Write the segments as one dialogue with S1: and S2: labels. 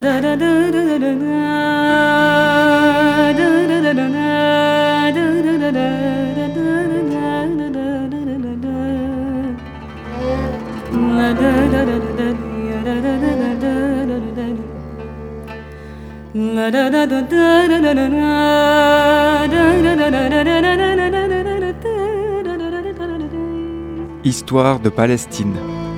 S1: Histoire de Palestine.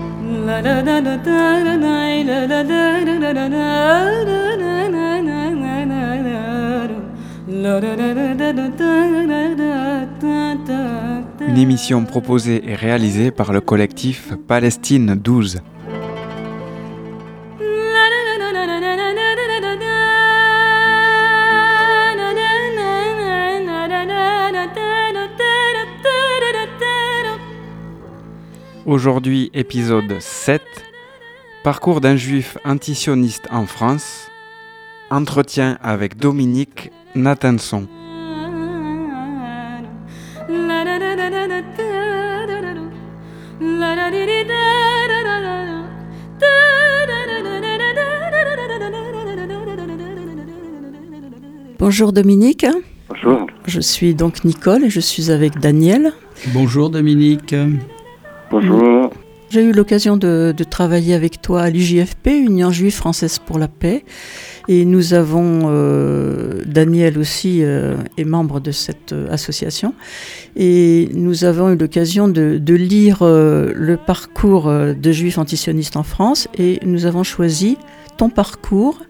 S1: Une émission proposée et réalisée par le collectif Palestine 12. Aujourd'hui, épisode 7, parcours d'un juif antisioniste en France, entretien avec Dominique Nathanson.
S2: Bonjour Dominique.
S3: Bonjour.
S2: Je suis donc Nicole et je suis avec Daniel.
S4: Bonjour Dominique.
S3: Bonjour.
S2: J'ai eu l'occasion de travailler avec toi à l'UJFP, Union Juive Française pour la Paix. Et nous avons, Daniel aussi est membre de cette association. Et nous avons eu l'occasion de lire le parcours de juifs antisionistes en France. Et nous avons choisi ton parcours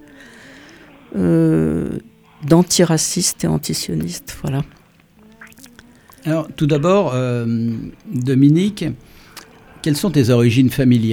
S2: d'antiraciste et antisioniste. Voilà.
S4: Alors tout d'abord, Dominique, quelles sont tes origines familiales ?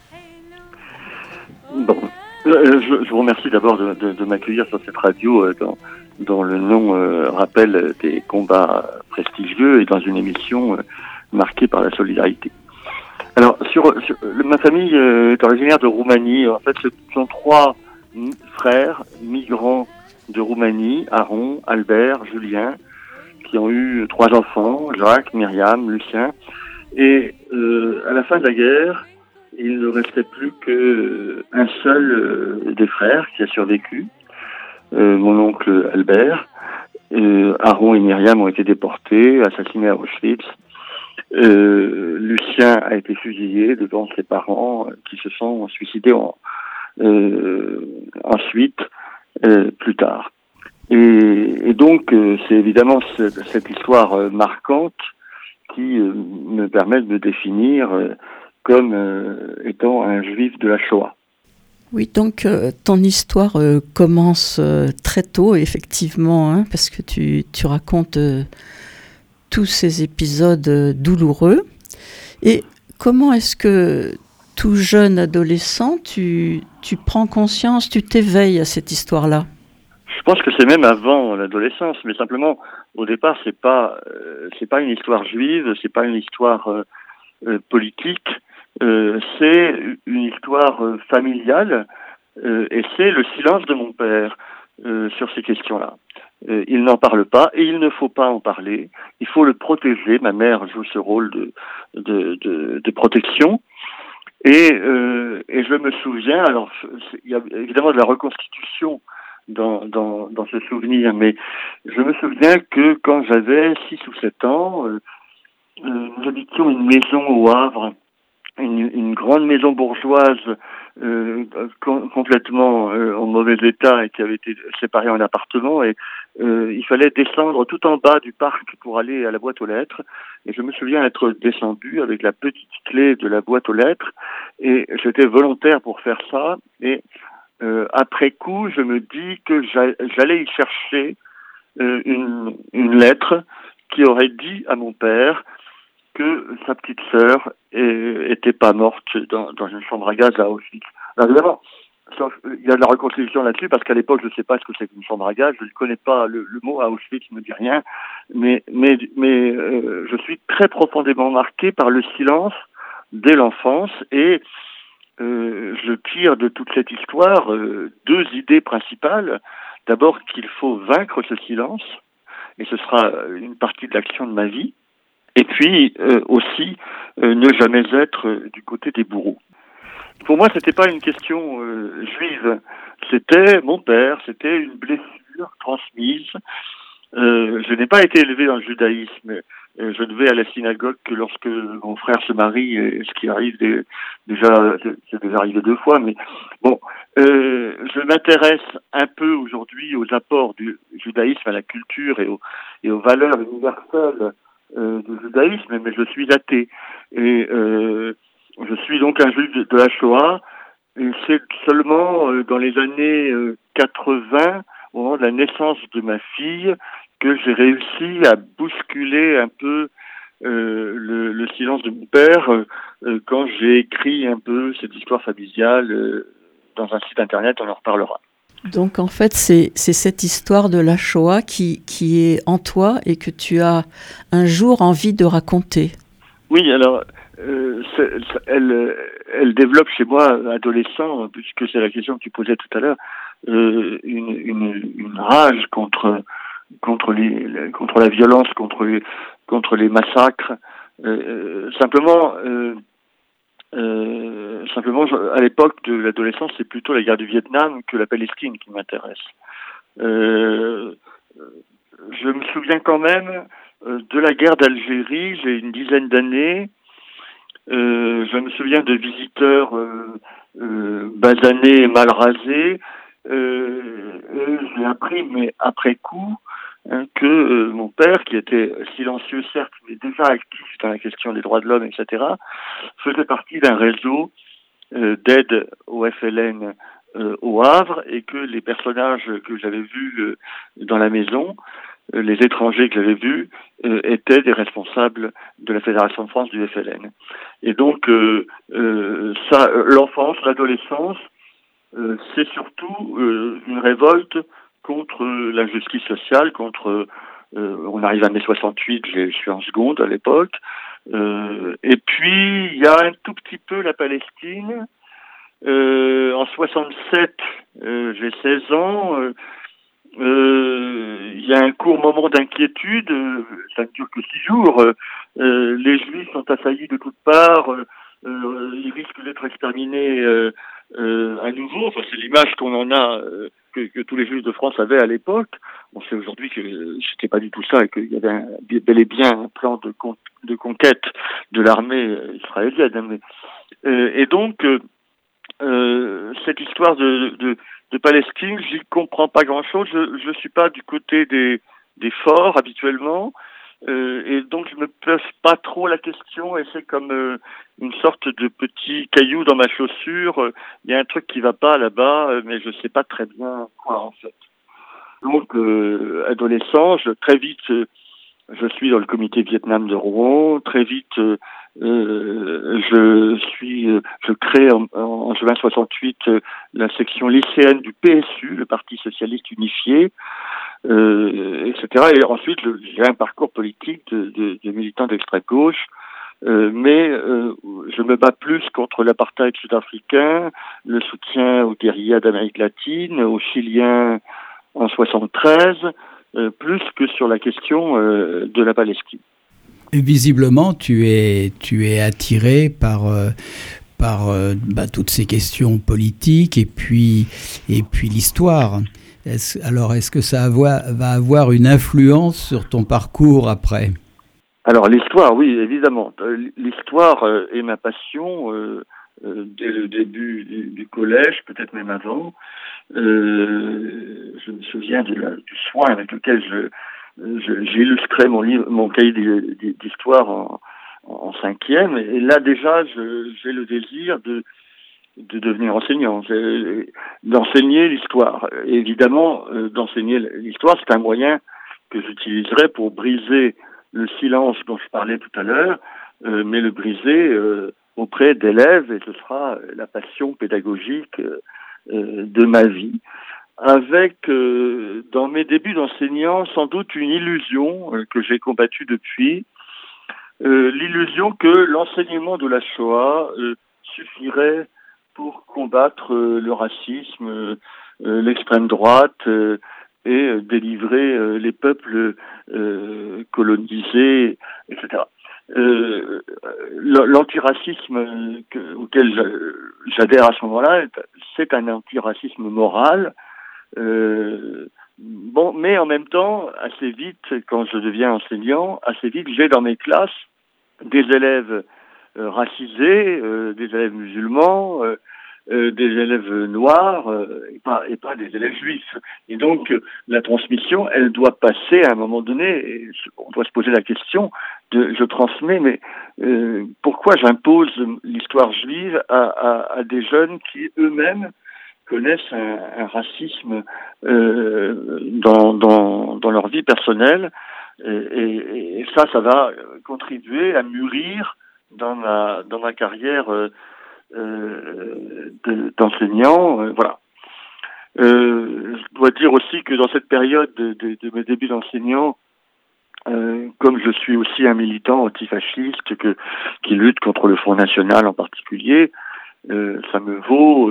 S3: Bon, je vous remercie d'abord de m'accueillir sur cette radio dont le nom rappelle des combats prestigieux et dans une émission marquée par la solidarité. Alors, ma famille est originaire de Roumanie. En fait, ce sont trois frères migrants de Roumanie, Aaron, Albert, Julien, qui ont eu 3 enfants, Jacques, Myriam, Lucien. Et à la fin de la guerre, il ne restait plus qu'un seul des frères qui a survécu, mon oncle Albert. Aaron et Myriam ont été déportés, assassinés à Auschwitz. Lucien a été fusillé devant ses parents qui se sont suicidés ensuite, plus tard. Et donc, c'est évidemment cette histoire marquante qui me permet de me définir comme étant un juif de la Shoah.
S2: Oui, donc ton histoire commence très tôt, effectivement, hein, parce que tu racontes tous ces épisodes douloureux. Et comment est-ce que, tout jeune adolescent, tu prends conscience, tu t'éveilles à cette histoire-là ?
S3: Je pense que c'est même avant l'adolescence, mais simplement, au départ, c'est pas une histoire juive, c'est pas une histoire politique, c'est une histoire familiale, et c'est le silence de mon père sur ces questions-là. Il n'en parle pas, et il ne faut pas en parler. Il faut le protéger. Ma mère joue ce rôle de protection. Et je me souviens, alors il y a évidemment de la reconstitution dans ce souvenir, mais je me souviens que quand j'avais 6 ou 7 ans, nous habitions une maison au Havre, une grande maison bourgeoise complètement en mauvais état et qui avait été séparée en appartements, et il fallait descendre tout en bas du parc pour aller à la boîte aux lettres, et je me souviens être descendu avec la petite clé de la boîte aux lettres, et j'étais volontaire pour faire ça, et après coup, je me dis que j'allais y chercher une lettre qui aurait dit à mon père que sa petite sœur était pas morte dans une chambre à gaz à Auschwitz. Alors évidemment, il y a de la reconstitution là-dessus, parce qu'à l'époque, je ne sais pas ce que c'est qu'une chambre à gaz, je ne connais pas le mot à Auschwitz, ne me dit rien, mais je suis très profondément marqué par le silence dès l'enfance, et je tire de toute cette histoire 2 idées principales. D'abord, qu'il faut vaincre ce silence, et ce sera une partie de l'action de ma vie. Et puis aussi, ne jamais être du côté des bourreaux. Pour moi, c'était pas une question juive, c'était mon père, c'était une blessure transmise. Je n'ai pas été élevé dans le judaïsme. Je ne vais à la synagogue que lorsque mon frère se marie, et ce qui arrive déjà, c'est déjà arrivé 2 fois, mais bon, je m'intéresse un peu aujourd'hui aux apports du judaïsme à la culture et aux valeurs universelles du judaïsme, mais je suis athée. Et je suis donc un juif de la Shoah, et c'est seulement dans les années 80, au moment de la naissance de ma fille, que j'ai réussi à bousculer un peu le silence de mon père quand j'ai écrit un peu cette histoire familiale dans un site internet, on en reparlera.
S2: Donc en fait, c'est cette histoire de la Shoah qui est en toi et que tu as un jour envie de raconter.
S3: Oui, alors elle développe chez moi, adolescent, puisque c'est la question que tu posais tout à l'heure, une rage contre la violence, contre les massacres. Simplement, à l'époque de l'adolescence, c'est plutôt la guerre du Vietnam que la Palestine qui m'intéresse. Je me souviens quand même de la guerre d'Algérie, j'ai une dizaine d'années. Je me souviens de visiteurs basanés et mal rasés. J'ai appris, mais après coup, que mon père, qui était silencieux certes, mais déjà actif dans la question des droits de l'homme, etc., faisait partie d'un réseau d'aide au FLN au Havre, et que les personnages que j'avais vus dans la maison, les étrangers que j'avais vus, étaient des responsables de la Fédération de France du FLN. Et donc, l'enfance, l'adolescence, c'est surtout une révolte contre l'injustice sociale, on arrive à mai 68, je suis en seconde à l'époque, et puis il y a un tout petit peu la Palestine. En 67, j'ai 16 ans. Il y a un court moment d'inquiétude, ça ne dure que 6 jours. Les Juifs sont assaillis de toutes parts, ils risquent d'être exterminés à nouveau. Enfin, c'est l'image qu'on en a, que tous les Juifs de France avaient à l'époque. On sait aujourd'hui que c'était pas du tout ça et qu'il y avait bel et bien un plan de conquête de l'armée israélienne. Et donc, cette histoire de Palestine, j'y comprends pas grand-chose. Je suis pas du côté des forts habituellement, et donc je me pose pas trop la question. Et c'est comme une sorte de petit caillou dans ma chaussure. Il y a un truc qui va pas là-bas, mais je sais pas très bien quoi en fait. Donc adolescent, très vite. Je suis dans le comité Vietnam de Rouen. Très vite, je crée en juin 68 la section lycéenne du PSU, le Parti socialiste unifié, etc. Et ensuite, j'ai un parcours politique de militant d'extrême gauche, mais je me bats plus contre l'apartheid sud-africain, le soutien aux guérillas d'Amérique latine, aux Chiliens en 73. Plus que sur la question de la Palestine.
S4: Et visiblement, tu es attiré par toutes ces questions politiques et puis l'histoire. Est-ce que ça va avoir une influence sur ton parcours après ?
S3: Alors l'histoire, oui, évidemment. L'histoire est ma passion dès le début du collège, peut-être même avant. Je me souviens du soin avec lequel j'illustrais mon cahier d'histoire en 5e, et là déjà j'ai le désir de devenir enseignant, d'enseigner l'histoire. Et évidemment, d'enseigner l'histoire, c'est un moyen que j'utiliserai pour briser le silence dont je parlais tout à l'heure, mais le briser auprès d'élèves, et ce sera la passion pédagogique de ma vie, avec dans mes débuts d'enseignant sans doute une illusion que j'ai combattue depuis, l'illusion que l'enseignement de la Shoah suffirait pour combattre le racisme, l'extrême droite et délivrer les peuples colonisés, etc. L'antiracisme auquel j'adhère à ce moment-là, c'est un antiracisme moral. Mais en même temps, assez vite, quand je deviens enseignant, j'ai dans mes classes des élèves racisés, des élèves musulmans, des élèves noirs, et pas des élèves juifs. Et donc, la transmission, elle doit passer à un moment donné, et on doit se poser la question je transmets, mais pourquoi j'impose l'histoire juive à des jeunes qui eux-mêmes connaissent un racisme dans leur vie personnelle, et ça va contribuer à mûrir dans ma carrière d'enseignant. Voilà. Je dois dire aussi que dans cette période de mes débuts d'enseignant, comme je suis aussi un militant antifasciste qui lutte contre le Front National en particulier, ça me vaut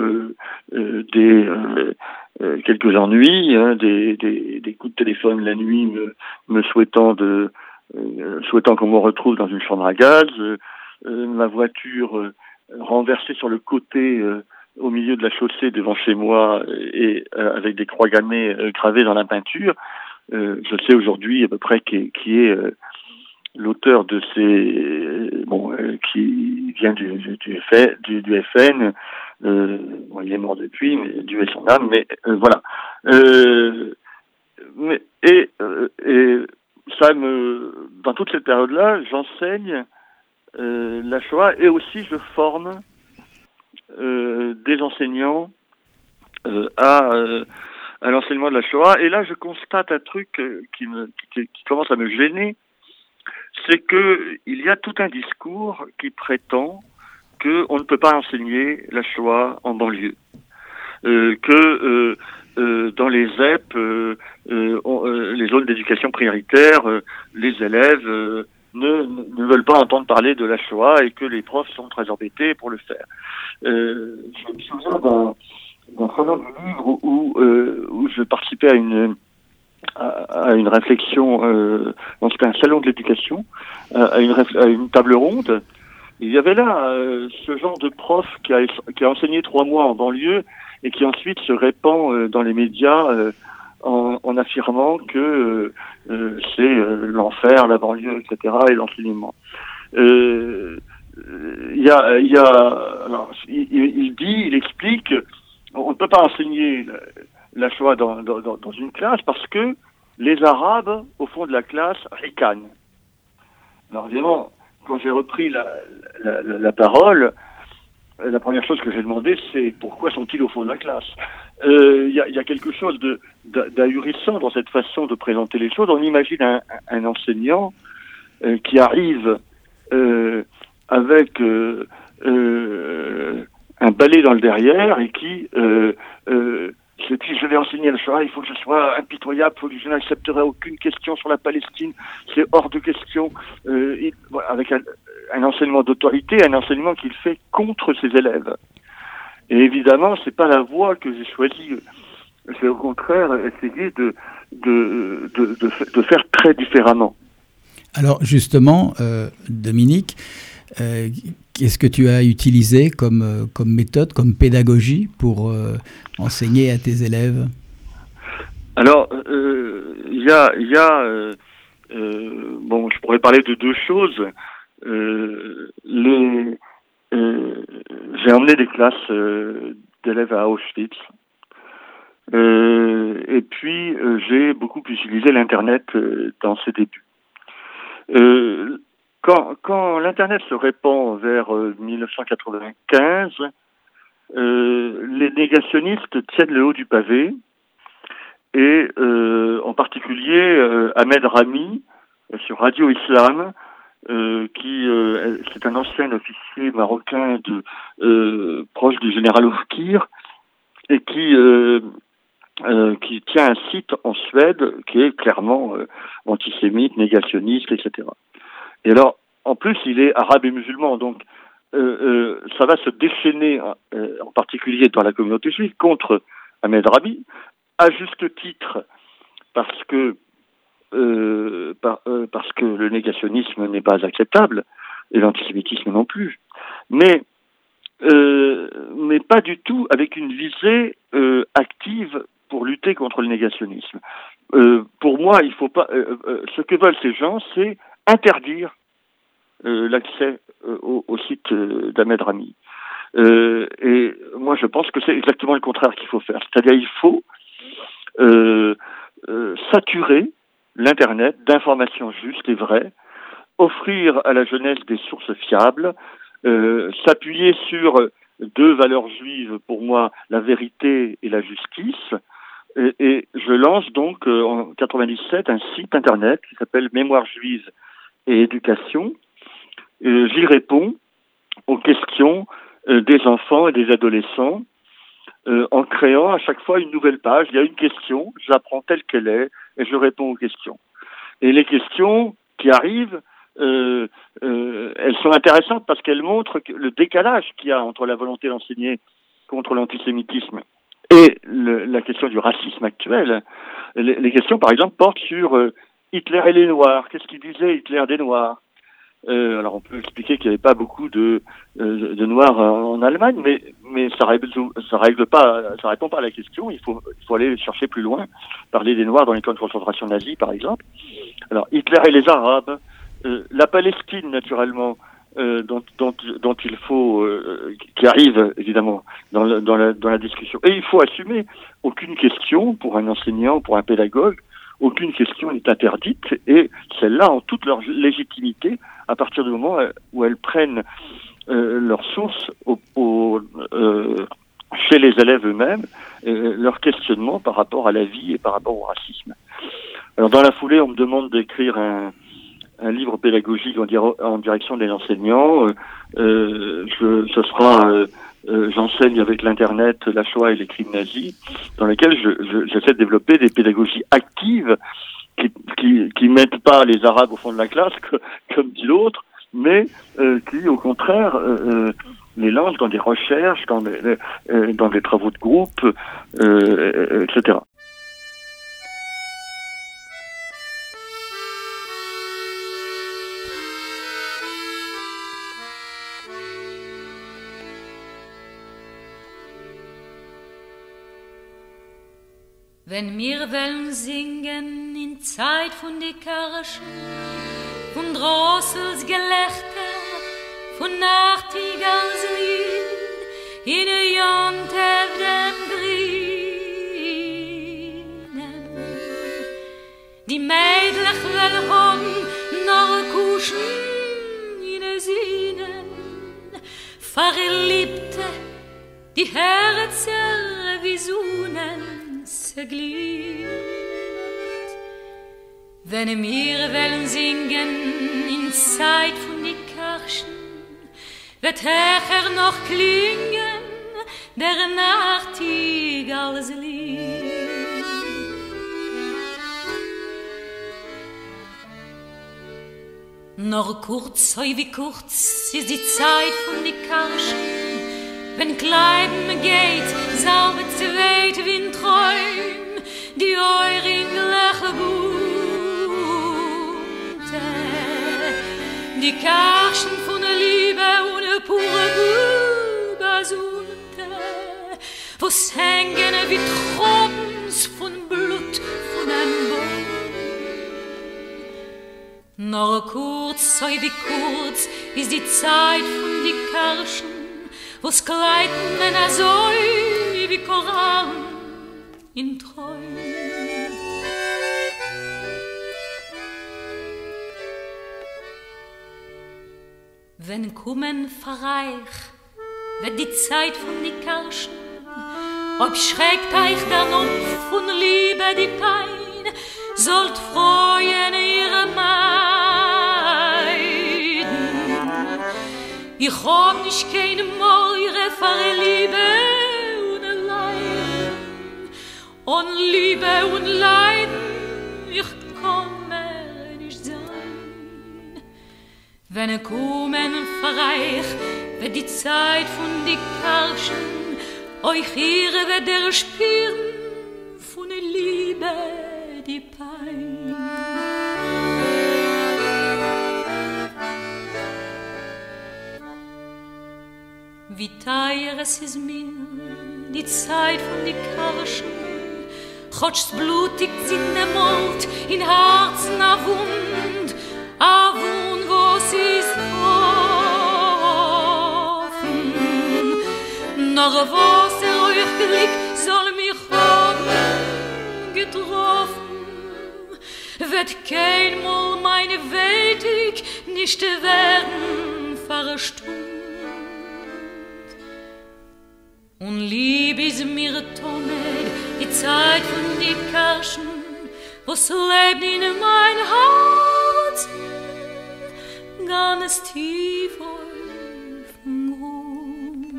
S3: quelques ennuis, des coups de téléphone la nuit me souhaitant qu'on me retrouve dans une chambre à gaz, ma voiture renversée sur le côté au milieu de la chaussée devant chez moi et avec des croix gammées gravées dans la peinture. Je sais aujourd'hui à peu près qui est l'auteur de ces qui vient du FN. Il est mort depuis, mais Dieu ait son âme. Mais voilà. Et ça dans toute cette période-là, j'enseigne la Shoah et aussi je forme des enseignants à l'enseignement de la Shoah. Et là, je constate un truc qui commence à me gêner, c'est que il y a tout un discours qui prétend qu'on ne peut pas enseigner la Shoah en banlieue, que dans les ZEP, les zones d'éducation prioritaire, les élèves ne veulent pas entendre parler de la Shoah et que les profs sont très embêtés pour le faire. Je me souviens d'un salon du livre où je participais à une réflexion, c'était un salon de l'éducation, à une table ronde. Il y avait là ce genre de prof qui a enseigné 3 mois en banlieue et qui ensuite se répand dans les médias en affirmant que c'est l'enfer, la banlieue, etc. et l'enseignement. Il explique, on ne peut pas enseigner la Shoah dans une classe parce que les Arabes, au fond de la classe, ricanent. Alors évidemment, quand j'ai repris la parole, la première chose que j'ai demandé, c'est pourquoi sont-ils au fond de la classe ? Il y a quelque chose d'ahurissant dans cette façon de présenter les choses. On imagine un enseignant qui arrive avec un balai dans le derrière et qui se dit je vais enseigner le Shoah, il faut que je sois impitoyable, il faut que je n'accepterai aucune question sur la Palestine, c'est hors de question, avec un enseignement d'autorité, un enseignement qu'il fait contre ses élèves. Et évidemment, c'est pas la voie que j'ai choisie. C'est au contraire essayer de faire très différemment.
S4: Alors justement, Dominique, qu'est-ce que tu as utilisé comme méthode, comme pédagogie pour enseigner à tes élèves ?
S3: Alors, il y a je pourrais parler de 2 choses. J'ai emmené des classes d'élèves à Auschwitz. Et puis, j'ai beaucoup utilisé l'Internet dans ses débuts. Quand l'Internet se répand vers 1995, les négationnistes tiennent le haut du pavé et en particulier Ahmed Rami sur Radio Islam, c'est un ancien officier marocain proche du général Oufkir et qui tient un site en Suède qui est clairement antisémite, négationniste, etc. Et alors, en plus, il est arabe et musulman, donc ça va se déchaîner, en particulier dans la communauté juive, contre Ahmed Rami, à juste titre, parce que le négationnisme n'est pas acceptable, et l'antisémitisme non plus. Mais mais pas du tout avec une visée active pour lutter contre le négationnisme. Pour moi, il faut pas. Ce que veulent ces gens, c'est interdire l'accès au site d'Ahmed Rami. Et moi, je pense que c'est exactement le contraire qu'il faut faire. C'est-à-dire, il faut saturer l'Internet d'informations justes et vraies, offrir à la jeunesse des sources fiables, s'appuyer sur deux valeurs juives, pour moi, la vérité et la justice. Et je lance donc en 97 un site Internet qui s'appelle Mémoire juive et éducation. J'y réponds aux questions des enfants et des adolescents en créant à chaque fois une nouvelle page. Il y a une question, je la prends telle qu'elle est et je réponds aux questions. Et les questions qui arrivent, elles sont intéressantes parce qu'elles montrent le décalage qu'il y a entre la volonté d'enseigner contre l'antisémitisme et la question du racisme actuel. Les questions, par exemple, portent sur Hitler et les Noirs. Qu'est-ce qu'il disait Hitler des Noirs? Alors on peut expliquer qu'il n'y avait pas beaucoup de Noirs en Allemagne, mais ça règle pas, ça répond pas à la question. Il faut aller chercher plus loin, parler des Noirs dans les camps de concentration nazis, par exemple. Alors Hitler et les Arabes, la Palestine naturellement, dont il faut, qui arrive évidemment dans la discussion. Et il faut assumer aucune question pour un enseignant, pour un pédagogue. Aucune question n'est interdite et celles-là ont toute leur légitimité à partir du moment où elles prennent leur source chez les élèves eux-mêmes, leur questionnement par rapport à la vie et par rapport au racisme. Alors dans la foulée, on me demande d'écrire un livre pédagogique en direction des enseignants. J'enseigne avec l'Internet la Shoah et les crimes nazis, dans lequel j'essaie de développer des pédagogies actives qui mettent pas les Arabes au fond de la classe, comme dit l'autre, mais qui, au contraire, les lancent dans des recherches, dans des travaux de groupe, etc.
S5: Wenn wir wollen singen in Zeit von die Karschen, von Drossels Gelächter, von Nachtigalls Lied, in der Jonte dem Grünen. Die Mädlich will haben, noch kuschen in der Sinnen, verliebte, die Herzer wie Sonnen. Wenn wir wollen singen in Zeit von die Karschen, wird Hecher noch klingen der Nachtigalls Lied. Noch kurz, oi wie kurz ist die Zeit von die Karschen, wenn Kleiden geht, sauber zweit wie ein Träum, die euringliche Bunte. Die Karschen von der Liebe ohne pure Basunte, wo's hängen wie Tropens von Blut von einem Baum. Noch kurz, oi wie kurz, ist die Zeit von die Karschen, wo's gleiten in a Säu wie Korallen in Träumen. Wenn kommen verreich, wird die Zeit von die Karschen, ob schreckt euch dann von Liebe die Pein, sollt freuen ihre Meiden. Ich hab nicht keine Meure für Liebe und Leiden. Und Liebe und Leiden, ich komme nicht sein. Wenn kommen verreich, wird die Zeit von die Karschen, euch hier wird der spüren von der Liebe die Pein. Wie Teier, es ist mir die Zeit von die Karschen. Chotsch's blutig in der Mord, in Herzen a Wund, wo sie ist offen. Noch was euch Glück soll mich haben getroffen, wird keinmal meine Welt nicht werden verstummt. Und lieb ist mir Tomed, die Zeit von die Karschen, was lebt in mein Herz, ganz tief auf dem Grund.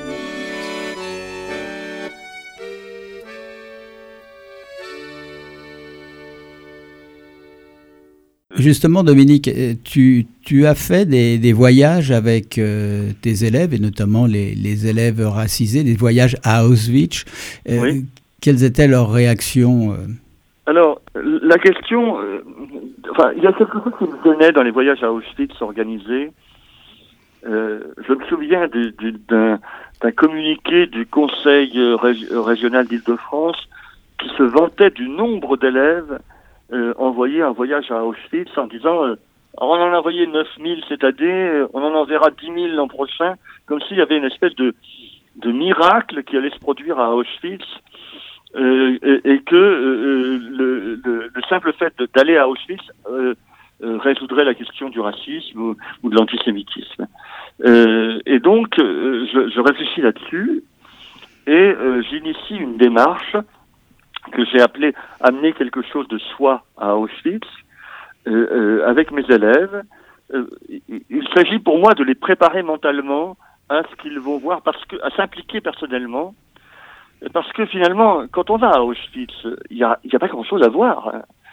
S4: Justement, Dominique, tu as fait des voyages avec tes élèves, et notamment les élèves racisés, des voyages à Auschwitz.
S3: Oui.
S4: Quelles étaient leurs réactions
S3: Alors, la question... il y a quelque chose qui me gênait dans les voyages à Auschwitz organisés. Je me souviens d'un communiqué du Conseil régional d'Île-de-France qui se vantait du nombre d'élèves envoyés en voyage à Auschwitz en disant on en a envoyé 9000 cette année, on en enverra 10 000 l'an prochain, comme s'il y avait une espèce de miracle qui allait se produire à Auschwitz et que le simple fait d'aller à Auschwitz résoudrait la question du racisme ou de l'antisémitisme. Et donc, je réfléchis là-dessus et j'initie une démarche que j'ai appelée « Amener quelque chose de soi à Auschwitz » avec mes élèves. Il s'agit pour moi de les préparer mentalement à ce qu'ils vont voir, à s'impliquer personnellement, parce que finalement, quand on va à Auschwitz, il y a pas grand-chose à voir.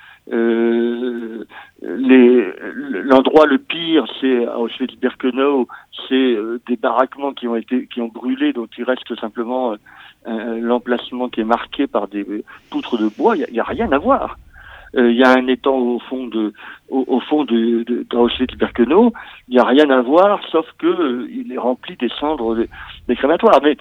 S3: L'endroit le pire, c'est à Auschwitz-Birkenau, c'est des baraquements qui ont brûlé, donc il reste simplement l'emplacement qui est marqué par des poutres de bois. Il y a rien à voir. Il y a un étang au fond d'Auschwitz-Birkenau. Il y a rien à voir, sauf que il est rempli des cendres des crématoires. Mais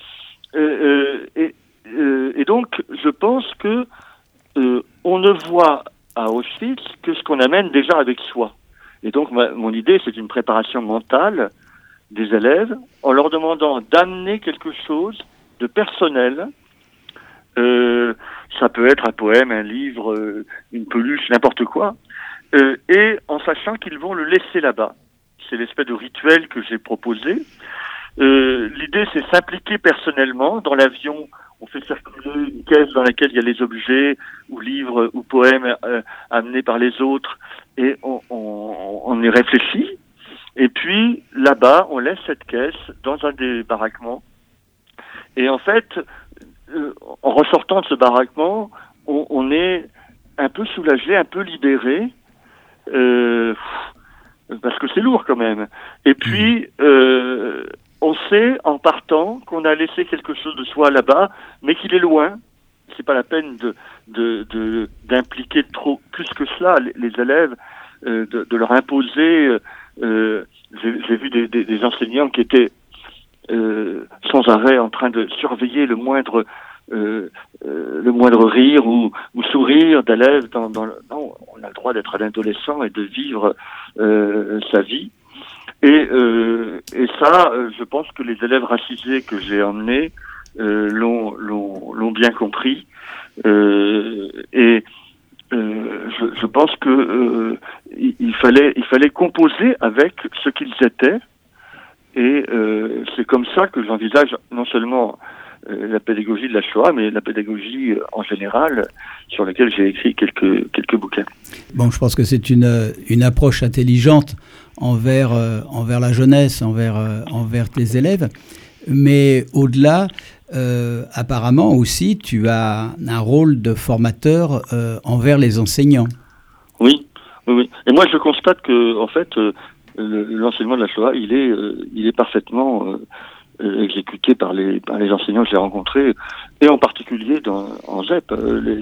S3: et donc, je pense que on ne voit à Auschwitz que ce qu'on amène déjà avec soi. Et donc, mon idée, c'est une préparation mentale des élèves en leur demandant d'amener quelque chose de personnel. Ça peut être un poème, un livre, une peluche, n'importe quoi. Et en sachant qu'ils vont le laisser là-bas. C'est l'espèce de rituel que j'ai proposé. L'idée, c'est s'impliquer personnellement. Dans l'avion, on fait circuler une caisse dans laquelle il y a les objets ou livres ou poèmes amenés par les autres et on y réfléchit. Et puis, là-bas, on laisse cette caisse dans un des baraquements. Et en fait, en ressortant de ce baraquement, on est un peu soulagé, un peu libéré, parce que c'est lourd quand même. Et puis, on sait, en partant, qu'on a laissé quelque chose de soi là-bas, mais qu'il est loin. C'est pas la peine d'impliquer plus que cela les élèves, de leur imposer. J'ai vu des enseignants qui étaient sans arrêt en train de surveiller le moindre rire ou sourire d'élèves. Non, on a le droit d'être un adolescent et de vivre sa vie. Et ça, je pense que les élèves racisés que j'ai emmenés l'ont bien compris. Je pense que il fallait composer avec ce qu'ils étaient. Et c'est comme ça que j'envisage non seulement la pédagogie de la Shoah, mais la pédagogie en général, sur laquelle j'ai écrit quelques bouquins.
S4: Bon, je pense que c'est une approche intelligente envers la jeunesse, envers tes élèves. Mais au-delà, apparemment aussi, tu as un rôle de formateur envers les enseignants. Oui.
S3: Et moi, je constate que, en fait, l'enseignement de la Shoah, il est parfaitement exécuté par les enseignants que j'ai rencontrés, et en particulier en ZEP,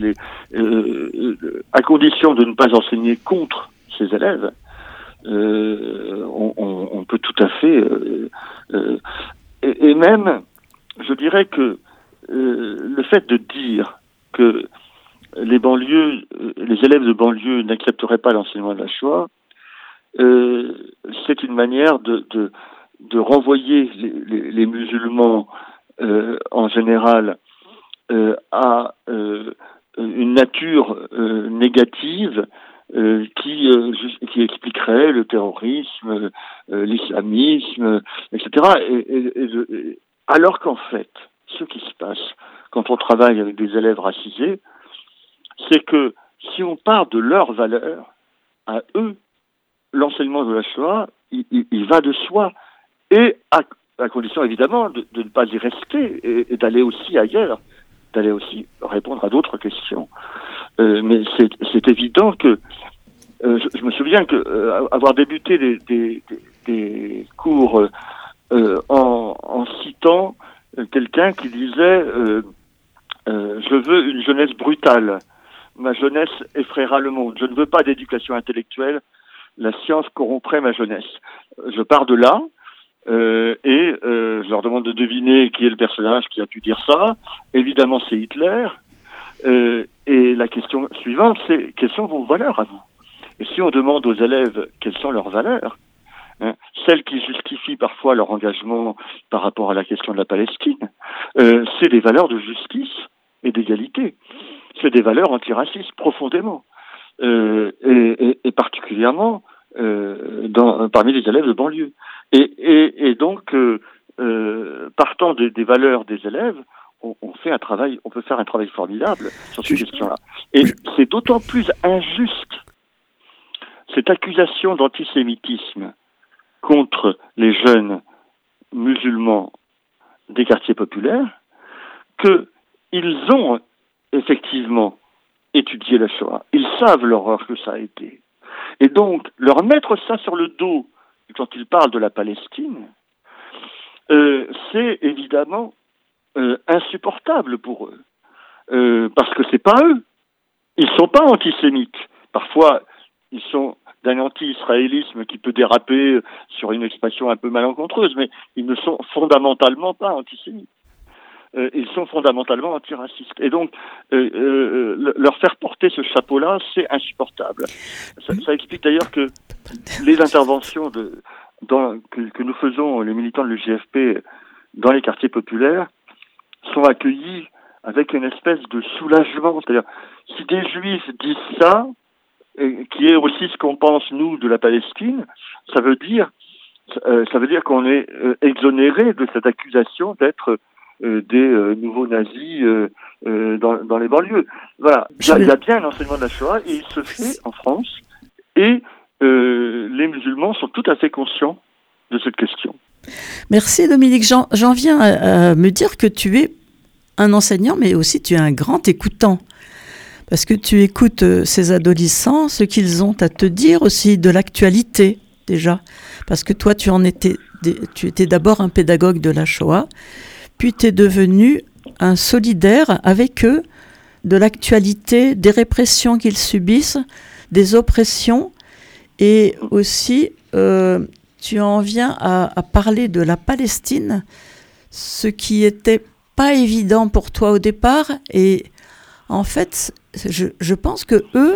S3: à condition de ne pas enseigner contre ses élèves. On peut tout à fait et même, je dirais que le fait de dire que les élèves de banlieue n'accepteraient pas l'enseignement de la Shoah, c'est une manière de renvoyer les musulmans en général à une nature négative qui expliquerait le terrorisme, l'islamisme, etc. Alors qu'en fait, ce qui se passe quand on travaille avec des élèves racisés, c'est que si on part de leurs valeurs, à eux, l'enseignement de la Shoah, il va de soi, et à condition évidemment de ne pas y rester et d'aller aussi ailleurs, d'aller aussi répondre à d'autres questions. Mais c'est évident que je me souviens que avoir débuté des cours en citant quelqu'un qui disait je veux une jeunesse brutale, ma jeunesse effraiera le monde, je ne veux pas d'éducation intellectuelle, la science corromprait ma jeunesse. Je pars de là et je leur demande de deviner qui est le personnage qui a pu dire ça. Évidemment, c'est Hitler. Et la question suivante, c'est quelles sont vos valeurs à vous? Et si on demande aux élèves quelles sont leurs valeurs, celles qui justifient parfois leur engagement par rapport à la question de la Palestine, c'est des valeurs de justice et d'égalité. C'est des valeurs antiracistes profondément. Et particulièrement parmi les élèves de banlieue. Et donc, partant des valeurs des élèves, on peut faire un travail formidable sur ces questions-là. Et c'est d'autant plus injuste, cette accusation d'antisémitisme contre les jeunes musulmans des quartiers populaires, qu'ils ont effectivement étudié la Shoah. Ils savent l'horreur que ça a été. Et donc, leur mettre ça sur le dos quand ils parlent de la Palestine, c'est évidemment insupportable pour eux. Parce que c'est pas eux. Ils sont pas antisémites. Parfois, ils sont d'un anti-israélisme qui peut déraper sur une expression un peu malencontreuse, mais ils ne sont fondamentalement pas antisémites. Ils sont fondamentalement antiracistes. Et donc, leur faire porter ce chapeau-là, c'est insupportable. Ça explique d'ailleurs que les interventions que nous faisons, les militants de l'UJFP, dans les quartiers populaires, sont accueillis avec une espèce de soulagement. C'est-à-dire, si des Juifs disent ça, qui est aussi ce qu'on pense, nous, de la Palestine, ça veut dire qu'on est exonéré de cette accusation d'être des nouveaux nazis dans les banlieues. Voilà, il y a bien un enseignement de la Shoah et il se fait en France et les musulmans sont tout à fait conscients de cette question.
S2: Merci Dominique. J'en viens à me dire que tu es un enseignant, mais aussi tu es un grand écoutant. Parce que tu écoutes ces adolescents, ce qu'ils ont à te dire aussi de l'actualité déjà. Parce que toi, tu étais d'abord un pédagogue de la Shoah, puis tu es devenu un solidaire avec eux de l'actualité, des répressions qu'ils subissent, des oppressions, et aussi tu en viens à parler de la Palestine, ce qui n'était pas évident pour toi au départ, et en fait, je pense que eux,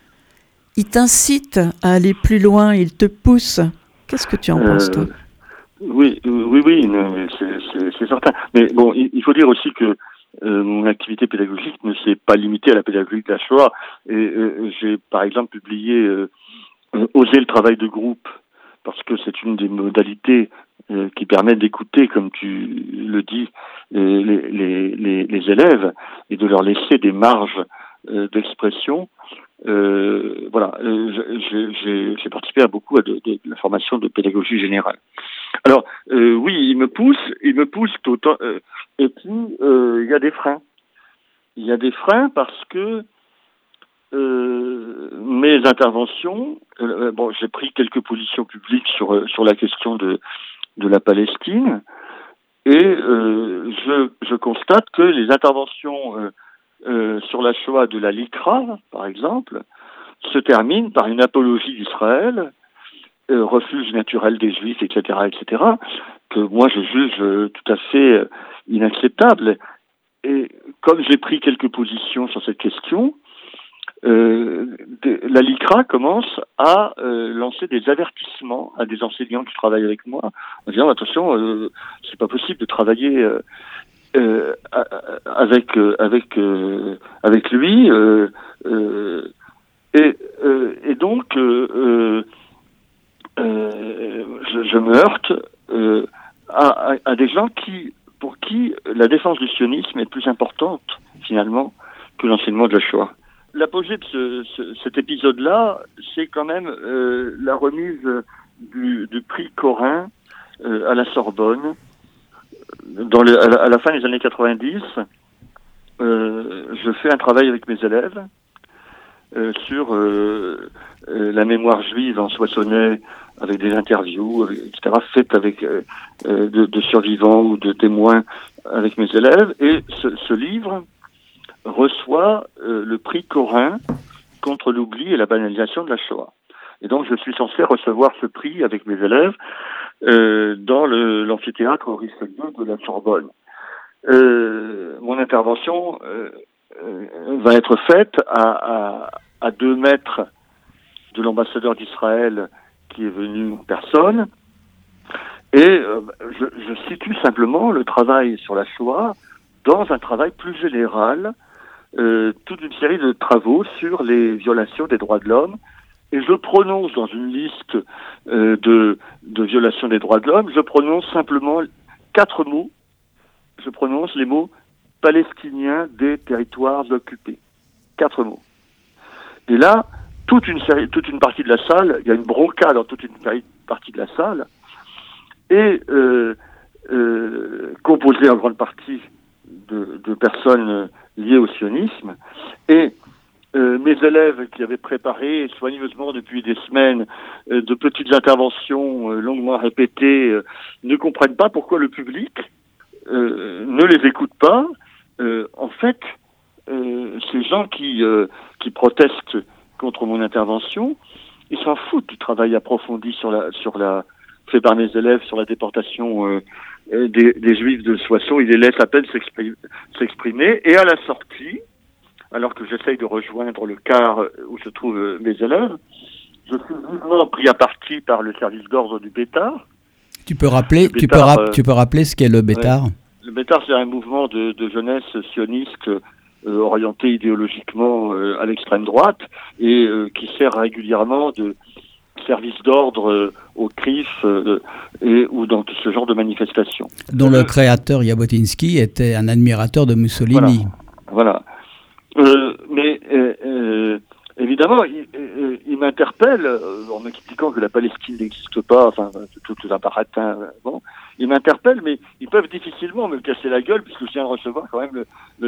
S2: ils t'incitent à aller plus loin, ils te poussent. Qu'est-ce que tu en penses, toi ?
S3: Oui, non, c'est certain. Mais bon, il faut dire aussi que mon activité pédagogique ne s'est pas limitée à la pédagogie de la Shoah. Et j'ai, par exemple, publié Oser le travail de groupe, parce que c'est une des modalités qui permet d'écouter, comme tu le dis, les élèves et de leur laisser des marges d'expression. Voilà, j'ai participé à beaucoup de la formation de pédagogie générale. Alors, oui, il me pousse autant. Et puis, il y a des freins. Il y a des freins parce que mes interventions, j'ai pris quelques positions publiques sur la question de la Palestine, et je constate que les interventions sur la Shoah de la LICRA, par exemple, se terminent par une apologie d'Israël, refuge naturel des Juifs, etc., que moi je juge tout à fait inacceptable. Et comme j'ai pris quelques positions sur cette question, la LICRA commence à lancer des avertissements à des enseignants qui travaillent avec moi, en disant attention, c'est pas possible de travailler avec lui, et donc je me heurte à des gens pour qui la défense du sionisme est plus importante finalement que l'enseignement de la Shoah. L'apogée de cet épisode-là, c'est quand même la remise du prix Corin à la Sorbonne à la fin des années 90. Je fais un travail avec mes élèves sur la mémoire juive en Soissonnais, avec des interviews, etc., faites avec de survivants ou de témoins avec mes élèves. Et ce livre reçoit le prix Corin contre l'oubli et la banalisation de la Shoah. Et donc je suis censé recevoir ce prix avec mes élèves dans l'amphithéâtre Richelieu de la Sorbonne. Mon intervention va être faite à 2 mètres de l'ambassadeur d'Israël qui est venu en personne, et je situe simplement le travail sur la Shoah dans un travail plus général, toute une série de travaux sur les violations des droits de l'homme, et je prononce dans une liste de violations des droits de l'homme, je prononce simplement 4 mots. Je prononce les mots palestiniens des territoires occupés. 4 mots. Et là, toute une partie de la salle, il y a une bronca dans toute une partie de la salle, et composée en grande partie de personnes liées au sionisme, et mes élèves qui avaient préparé soigneusement depuis des semaines de petites interventions longuement répétées ne comprennent pas pourquoi le public ne les écoute pas. En fait, ces gens qui protestent contre mon intervention, ils s'en foutent du travail approfondi fait par mes élèves sur la déportation des Juifs de Soissons. Ils les laissent à peine s'exprimer. Et à la sortie, alors que j'essaye de rejoindre le car où se trouvent mes élèves, je suis vivement pris à partie par le service d'ordre du Bétard.
S4: Tu peux rappeler ce qu'est le Bétard ?
S3: Ouais. Le Bétard, c'est un mouvement de jeunesse sioniste orienté idéologiquement à l'extrême droite et qui sert régulièrement de service d'ordre au CRIF ou dans tout ce genre de manifestations.
S4: Dont le créateur Jabotinsky était un admirateur de Mussolini.
S3: Voilà. Mais évidemment, il m'interpelle en m'expliquant que la Palestine n'existe pas, enfin, tout un baratin. Bon, il m'interpelle, mais ils peuvent difficilement me casser la gueule puisque je viens de recevoir quand même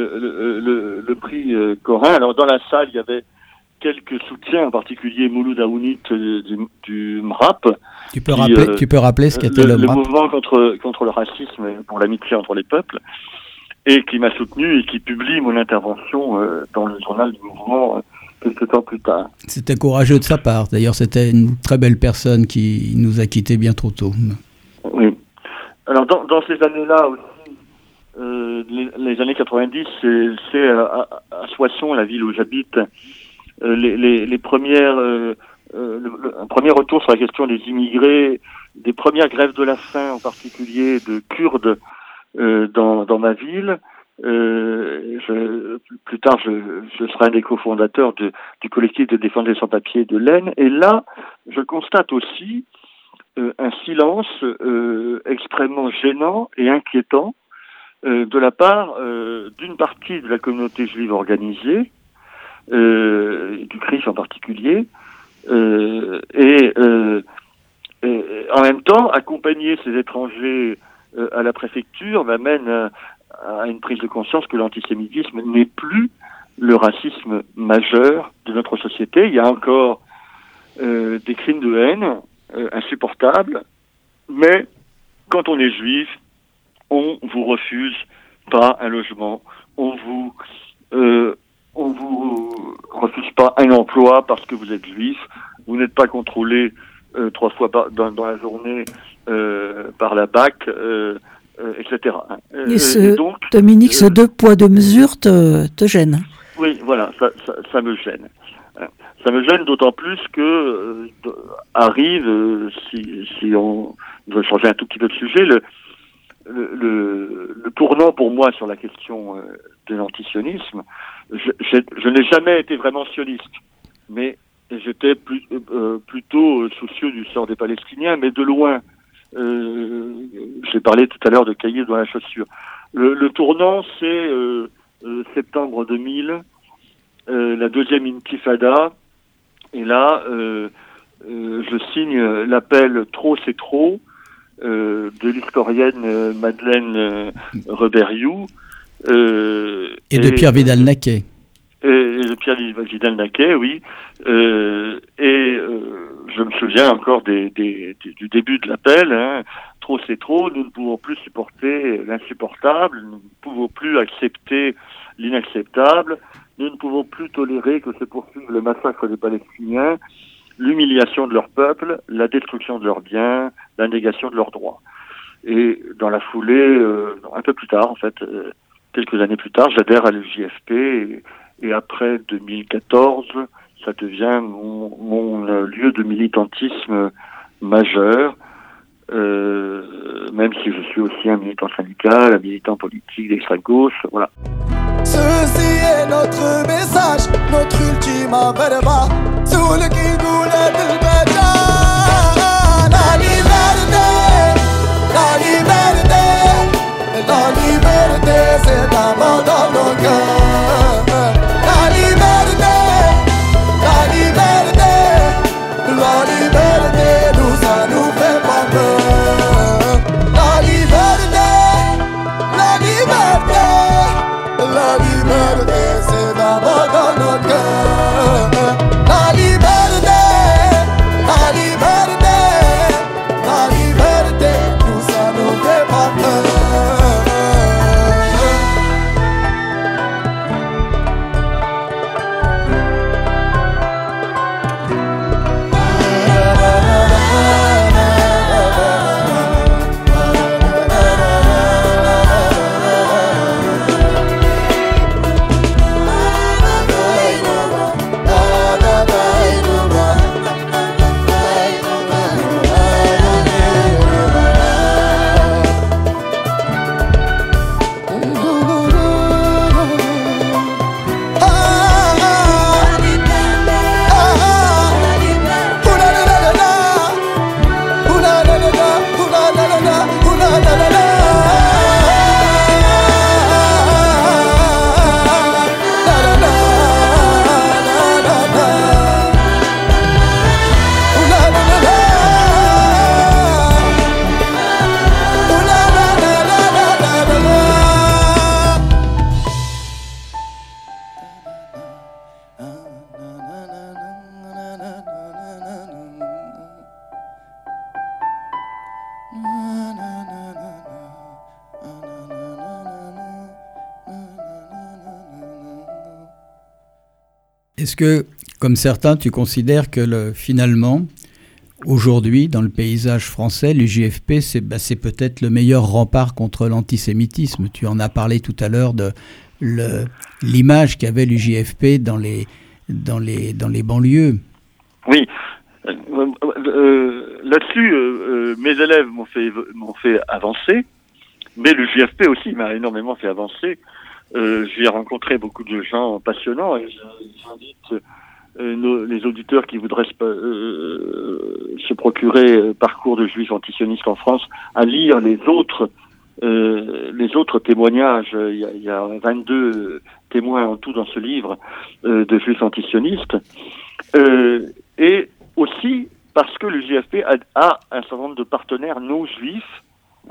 S3: le prix Corin. Alors dans la salle, il y avait quelques soutiens, en particulier Mouloud Aounit du MRAP.
S4: Tu peux rappeler ce qu'était le MRAP ?
S3: Le mouvement contre le racisme et pour l'amitié entre les peuples, et qui m'a soutenu et qui publie mon intervention dans le journal du mouvement quelques temps plus tard.
S4: C'était courageux de sa part. D'ailleurs, c'était une très belle personne qui nous a quittés bien trop tôt.
S3: Oui. Alors, dans ces années-là aussi, les années 90, c'est à Soissons, la ville où j'habite, les premières, un premier retour sur la question des immigrés, des premières grèves de la faim, en particulier de Kurdes dans ma ville. Plus tard, je serai un des cofondateurs du collectif de défense des sans-papiers de l'Aisne. Et là, je constate aussi un silence extrêmement gênant et inquiétant de la part d'une partie de la communauté juive organisée, du CRIF en particulier, et en même temps, accompagner ces étrangers à la préfecture m'amène à une prise de conscience que l'antisémitisme n'est plus le racisme majeur de notre société. Il y a encore des crimes de haine insupportables, mais quand on est juif, on vous refuse pas un logement, on vous refuse pas un emploi parce que vous êtes juif, vous n'êtes pas contrôlé 3 fois dans la journée par la BAC, etc.
S2: Et donc, Dominique, ce 2 poids 2 mesures te gêne?
S3: Oui, voilà, ça me gêne. Ça me gêne d'autant plus que arrive, si on veut changer un tout petit peu de sujet, le tournant pour moi sur la question de l'antisionisme. Je n'ai jamais été vraiment sioniste, mais j'étais plutôt soucieux du sort des Palestiniens, mais de loin. J'ai parlé tout à l'heure de cahier dans la chaussure. Le tournant, c'est septembre 2000, la deuxième intifada, et là, je signe l'appel « Trop, c'est trop » de l'historienne Madeleine Reberiou.
S4: Et de Pierre Vidal-Naquet.
S3: Et de Pierre Vidal-Naquet, oui. Je me souviens encore du début de l'appel. Hein. Trop, c'est trop. Nous ne pouvons plus supporter l'insupportable. Nous ne pouvons plus accepter l'inacceptable. Nous ne pouvons plus tolérer que se poursuive le massacre des Palestiniens, l'humiliation de leur peuple, la destruction de leurs biens, la négation de leurs droits. Et dans la foulée, un peu plus tard, en fait, quelques années plus tard, j'adhère à l'UJFP et après 2014, ça devient mon lieu de militantisme majeur, même si je suis aussi un militant syndical, un militant politique d'extrême gauche, voilà.
S6: Ceci est notre message, notre ultima verba, sous le kigoulet del Beja. La liberté, c'est d'abord dans nos cœurs. La liberté, nous ça nous fait pas peur. La liberté, c'est d'abord dans nos cœurs. La liberté, nous ça nous fait pas peur.
S4: Est-ce que, comme certains, tu considères que finalement, aujourd'hui, dans le paysage français, l'UJFP, c'est peut-être le meilleur rempart contre l'antisémitisme? Tu en as parlé tout à l'heure de l'image qu'avait l'UJFP dans les banlieues.
S3: Oui. Là-dessus, mes élèves m'ont fait avancer, mais l'UJFP aussi m'a énormément fait avancer. J'ai rencontré beaucoup de gens passionnants et j'invite les auditeurs qui voudraient se procurer Parcours de juifs antisionistes en France à lire les autres témoignages. Il y a 22 témoins en tout dans ce livre de juifs antisionistes. Et aussi parce que l'UJFP a un certain nombre de partenaires non juifs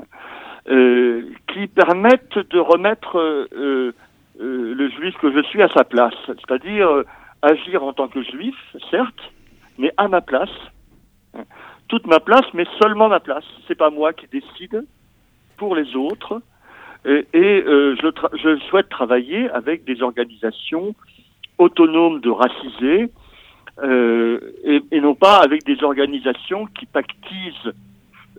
S3: qui permettent de remettre le juif que je suis à sa place, c'est-à-dire agir en tant que juif, certes, mais à ma place, toute ma place, mais seulement ma place. C'est pas moi qui décide pour les autres, je souhaite travailler avec des organisations autonomes de racisés, et non pas avec des organisations qui pactisent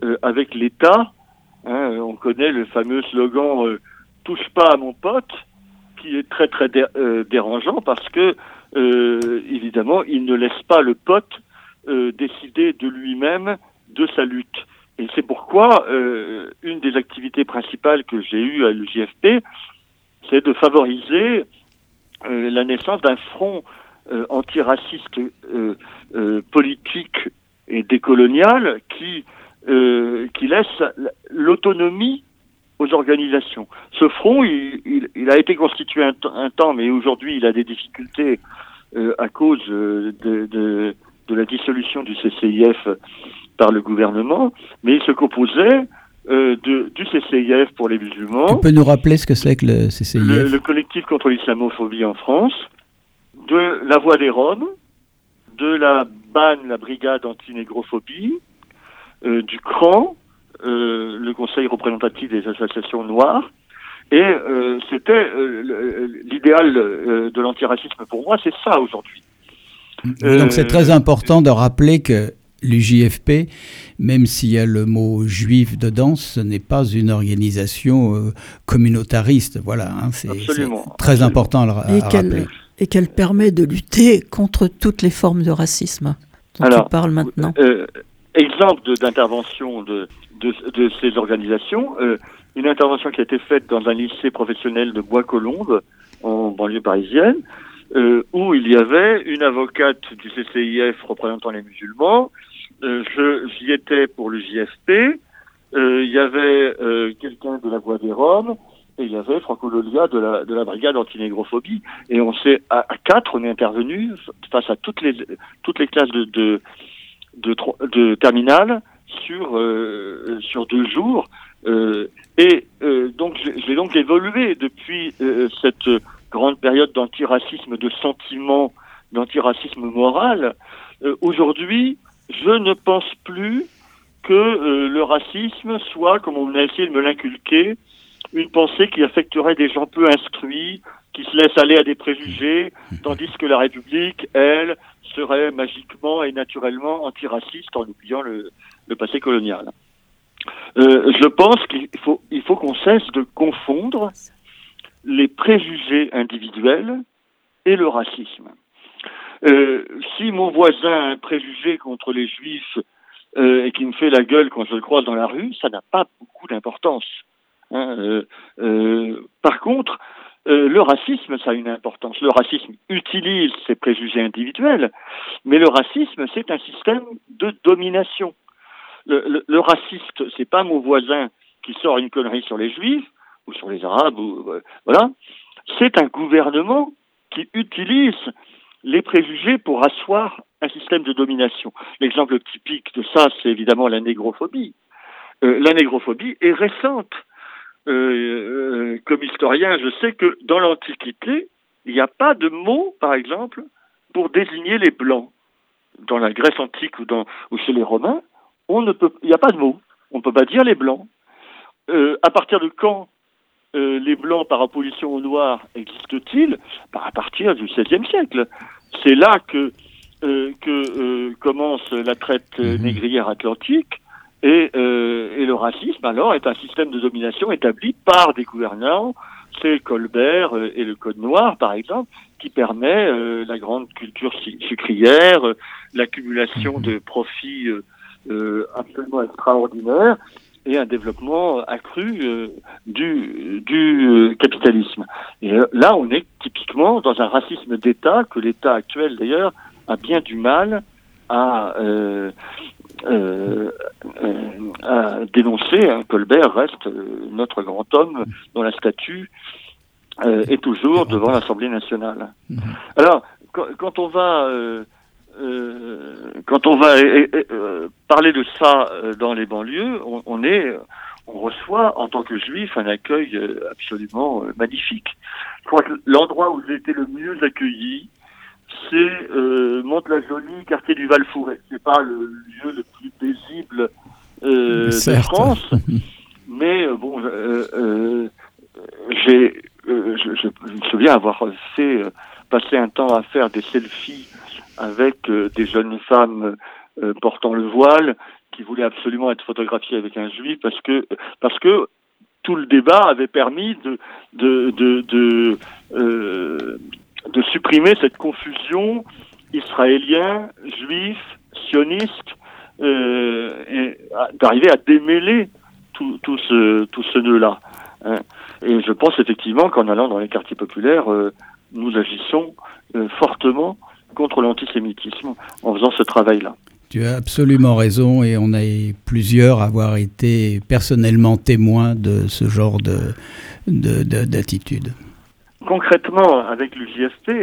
S3: avec l'État. On connaît le fameux slogan « touche pas à mon pote », qui est très très dérangeant parce que évidemment il ne laisse pas le pote décider de lui-même de sa lutte. Et c'est pourquoi une des activités principales que j'ai eues à l'UJFP, c'est de favoriser la naissance d'un front antiraciste politique et décolonial qui laisse l'autonomie aux organisations. Ce front, il a été constitué un temps, mais aujourd'hui il a des difficultés à cause de la dissolution du CCIF par le gouvernement, mais il se composait du CCIF pour les musulmans.
S4: Tu peux nous rappeler ce que c'est que le CCIF ?
S3: Le collectif contre l'islamophobie en France, de la Voix des Roms, de la BAN, la brigade anti-négrophobie, du CRAN, le conseil représentatif des associations noires, et c'était l'idéal de l'antiracisme pour moi, c'est ça aujourd'hui.
S4: Donc c'est très important de rappeler que l'UJFP, même s'il y a le mot juif dedans, ce n'est pas une organisation communautariste. Voilà, c'est très important à rappeler.
S2: Et qu'elle permet de lutter contre toutes les formes de racisme dont tu parles maintenant.
S3: Exemple d'intervention de ces organisations, une intervention qui a été faite dans un lycée professionnel de Bois-Colombes, en banlieue parisienne, où il y avait une avocate du CCIF représentant les musulmans. J'y étais pour le JFP. Il y avait quelqu'un de la Voix des Roms et il y avait Franco Lolia de la brigade anti-négrophobie. Et on s'est à 4, on est intervenu face à toutes les classes de terminale sur 2 jours. Donc j'ai donc évolué depuis cette grande période d'antiracisme, de sentiment, d'antiracisme moral. Aujourd'hui, je ne pense plus que le racisme soit, comme on a essayé de me l'inculquer, une pensée qui affecterait des gens peu instruits, qui se laissent aller à des préjugés, tandis que la République, elle, serait magiquement et naturellement antiraciste en oubliant le passé colonial. Je pense qu'il faut qu'on cesse de confondre les préjugés individuels et le racisme. Si mon voisin a un préjugé contre les juifs et qui me fait la gueule quand je le croise dans la rue, ça n'a pas beaucoup d'importance. Par contre, le racisme, ça a une importance. Le racisme utilise ces préjugés individuels, mais le racisme, c'est un système de domination. Le raciste, c'est pas mon voisin qui sort une connerie sur les juifs ou sur les arabes, voilà. C'est un gouvernement qui utilise les préjugés pour asseoir un système de domination. L'exemple typique de ça, c'est évidemment la négrophobie. La négrophobie est récente. Comme historien, je sais que dans l'Antiquité, il n'y a pas de mot, par exemple, pour désigner les Blancs. Dans la Grèce antique ou chez les Romains, il n'y a pas de mot. On ne peut pas dire les Blancs. À partir de quand les Blancs, par opposition aux Noirs, existent-ils ? À partir du XVIe siècle. C'est là que commence la traite négrière atlantique. Et le racisme, alors, est un système de domination établi par des gouvernants. C'est Colbert et le Code noir, par exemple, qui permet la grande culture sucrière, l'accumulation de profits absolument extraordinaires et un développement accru du capitalisme. Et là, on est typiquement dans un racisme d'État que l'État actuel, d'ailleurs, a bien du mal à dénoncer. Colbert reste notre grand homme dont la statue est toujours devant l'Assemblée nationale. Alors, quand on va parler de ça dans les banlieues, on reçoit en tant que juif un accueil absolument magnifique. Je crois que l'endroit où j'ai été le mieux accueilli, c'est Mantes-la-Jolie, quartier du Val-Fouré. C'est pas le lieu le plus paisible de France, mais je me souviens avoir passé un temps à faire des selfies avec des jeunes femmes portant le voile qui voulait absolument être photographié avec un juif parce que tout le débat avait permis de supprimer cette confusion israélien, juif, sioniste, et d'arriver à démêler tout ce nœud-là. Hein. Et je pense effectivement qu'en allant dans les quartiers populaires, nous agissons fortement contre l'antisémitisme en faisant ce travail-là.
S4: Tu as absolument raison, et on est plusieurs à avoir été personnellement témoins de ce genre d'attitude.
S3: Concrètement, avec l'UJFP,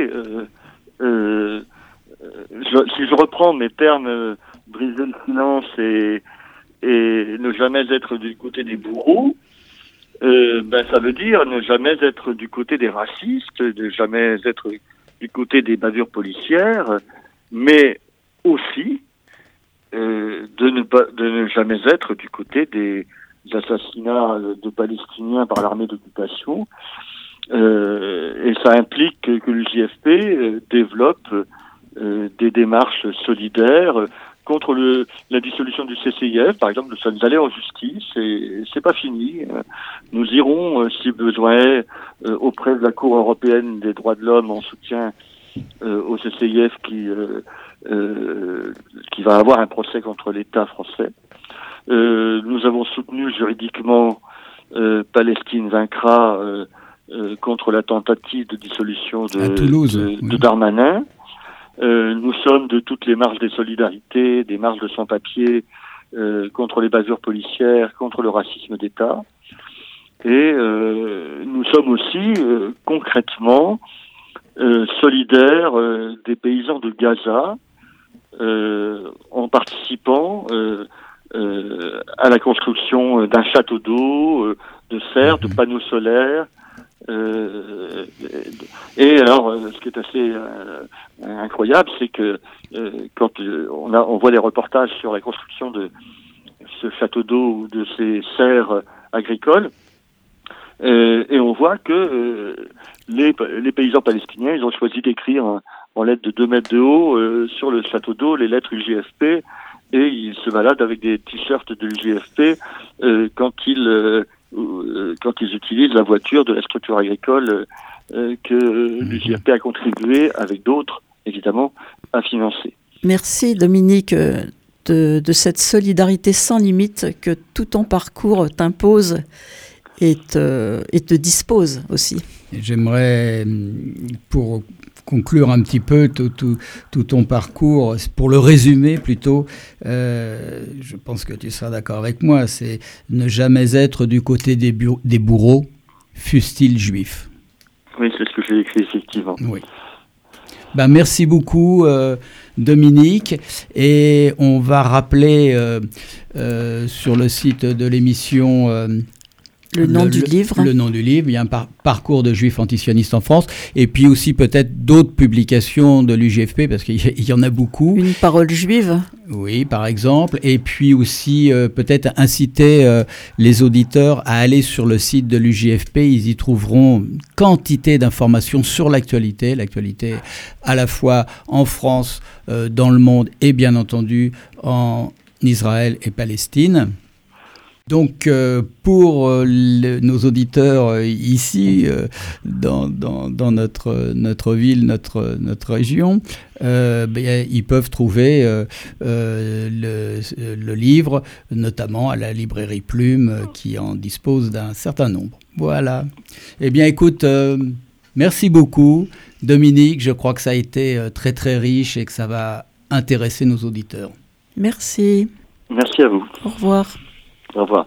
S3: si je reprends mes termes, briser le silence et ne jamais être du côté des bourreaux, ça veut dire ne jamais être du côté des racistes, ne jamais être du côté des bavures policières, mais aussi de ne jamais être du côté des assassinats de Palestiniens par l'armée d'occupation. Et ça implique que l'UJFP développe des démarches solidaires contre la dissolution du CCIF. Par exemple, nous sommes allés en justice et c'est pas fini. Nous irons, si besoin, auprès de la Cour européenne des droits de l'homme en soutien au CCIF qui va avoir un procès contre l'État français. Nous avons soutenu juridiquement Palestine vaincra contre la tentative de dissolution de Darmanin. Nous sommes de toutes les marches des solidarités, des marches de sans-papiers contre les bavures policières, contre le racisme d'État. Et nous sommes aussi concrètement solidaires des paysans de Gaza en participant à la construction d'un château d'eau, de serres, de panneaux solaires. Et alors, ce qui est assez incroyable, c'est que quand on voit les reportages sur la construction de ce château d'eau ou de ces serres agricoles, et on voit que les paysans palestiniens, ils ont choisi d'écrire en lettres de 2 mètres de haut sur le château d'eau les lettres UJFP, et ils se baladent avec des t-shirts de l'UJFP quand ils utilisent la voiture de la structure agricole que l'UJFP a contribué, avec d'autres, évidemment, à financer.
S2: Merci Dominique de cette solidarité sans limite que tout ton parcours t'impose et te dispose aussi.
S4: J'aimerais, pour conclure un petit peu tout ton parcours, pour le résumer plutôt, je pense que tu seras d'accord avec moi, c'est ne jamais être du côté des bourreaux, fussent-ils juifs.
S3: Oui, c'est ce que j'ai écrit, effectivement.
S4: Oui. Merci beaucoup, Dominique. Et on va rappeler sur le site de l'émission...
S2: Le nom du livre.
S4: Le nom du livre. Il y a un parcours de juifs antisionistes en France. Et puis aussi peut-être d'autres publications de l'UJFP, parce qu'il y en a beaucoup.
S2: Une parole juive.
S4: Oui, par exemple. Et puis aussi peut-être inciter les auditeurs à aller sur le site de l'UJFP. Ils y trouveront une quantité d'informations sur l'actualité. L'actualité à la fois en France, dans le monde et bien entendu en Israël et Palestine. Donc, pour nos auditeurs ici, dans notre ville, notre région, ils peuvent trouver le livre, notamment à la librairie Plume, qui en dispose d'un certain nombre. Voilà. Eh bien, écoute, merci beaucoup, Dominique. Je crois que ça a été très, très riche et que ça va intéresser nos auditeurs.
S2: Merci.
S3: Merci à vous.
S2: Au revoir.
S3: Au revoir.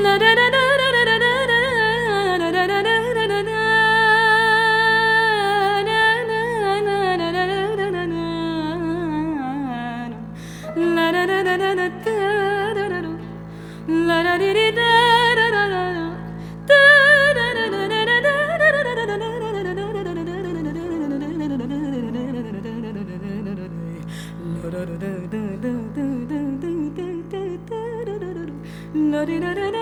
S5: La